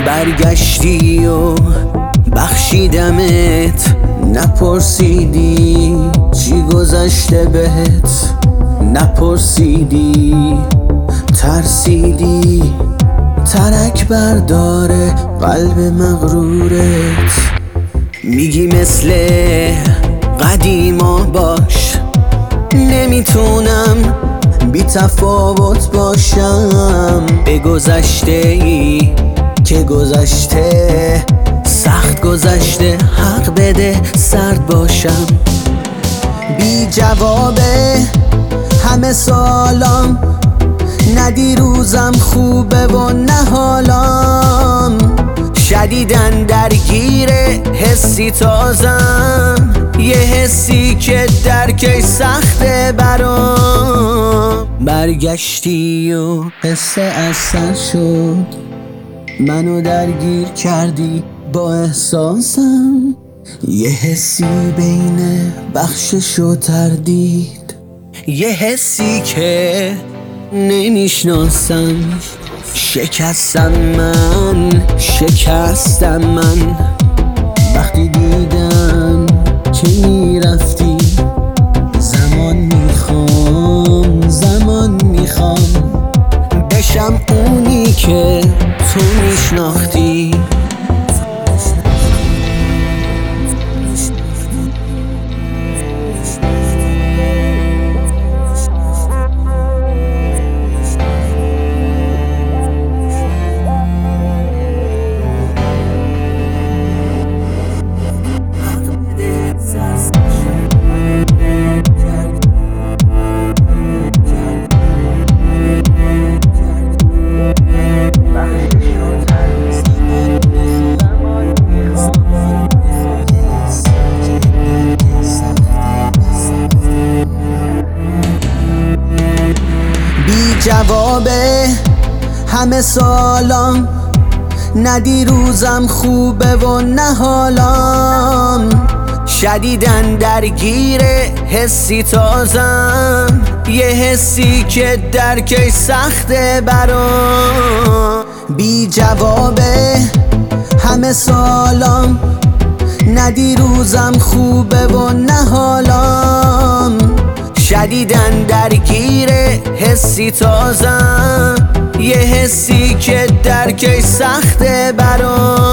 برگشتی و بخشیدمت، نپرسیدی چی گذشته بهت، نپرسیدی ترسیدی ترک برداره قلب مغرورت. میگی مثل قدیما باش، نمیتونم بی تفاوت باشم به گذشته ای که گذشته، سخت گذشته حق بده سرد باشم. بی جوابه همه سالام، نه دیروزم خوبه و نه حالام، شدیدن درگیر حسی تازم، یه حسی که درکش سخته برام. برگشتی و قصه اثر شد، منو درگیر کردی با احساسم، یه حسی بین بخشش و تردید، یه حسی که نمیشناسم. شکستم من وقتی دیدم که میرفتی. زمان میخوام بشم اونی که تو میشناختی. جوابه همه سالام، نه دیروزم خوبه و نه حالام، شدیدن درگیر حسی تازم، یه حسی که درکش سخته برام. بی جوابه همه سالام، نه دیروزم خوبه و نه حالام، شدیدن درگیر حسی تازم، یه حسی که درکش سخته برام.